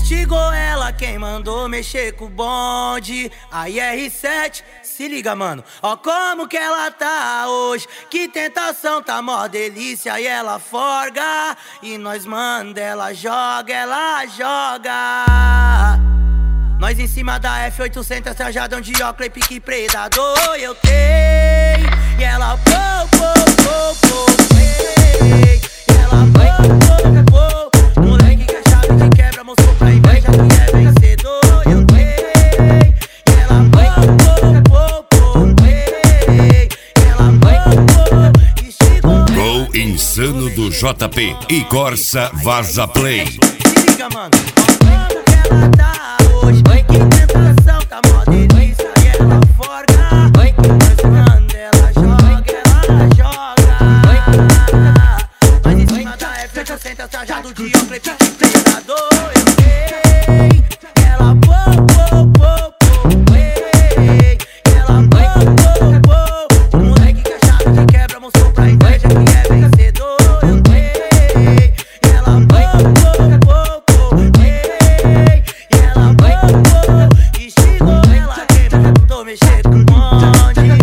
Instigou ela quem mandou mexer com o bonde. A IR7, se liga, mano. Ó como que ela tá hoje. Que tentação, tá mó delícia. E ela forga. E nós manda, ela joga, ela joga. Nós em cima da F800, trajadão de óculos e pique predador. Eu tenho. E ela e ela moleque que é chave de quebra, mostrou pra inveja que é vencedor. Eu tenho. E ela e chegou. Gol insano do JP e Corsa Vaza Play. Se liga, mano. Como que ela tá hoje? Que tentação, tá mó delícia. E ela forga. Nós manda, ela joga, ela joga. Mas em cima da F800, trajado de óculos e pique predador. Eu sei. Ela moleque que é chave de quebra, mostrou pra inveja que é vencedor. Eu sei. Ela e chegou ela quem mandou mexer com o bonde.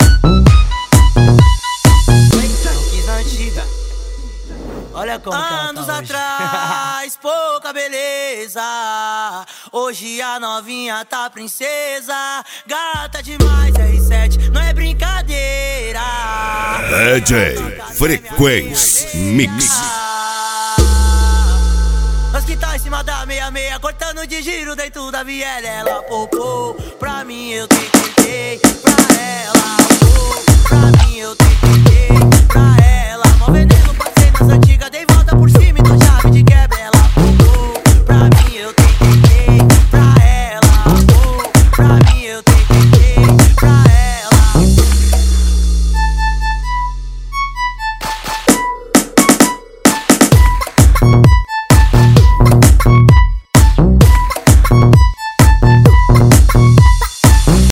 Quis antiga. Olha como Anos tá atrás, pouca beleza. Hoje a novinha tá princesa. Gata demais, R7, não é brincadeira. DJ Frequência Mix. Nós que tá em cima da 66, cortando de giro dentro da viela. Ela popou, pra mim eu tentei, pra ela, pra mim eu tentei, pra ela. Mó veneno, passei nas antigas.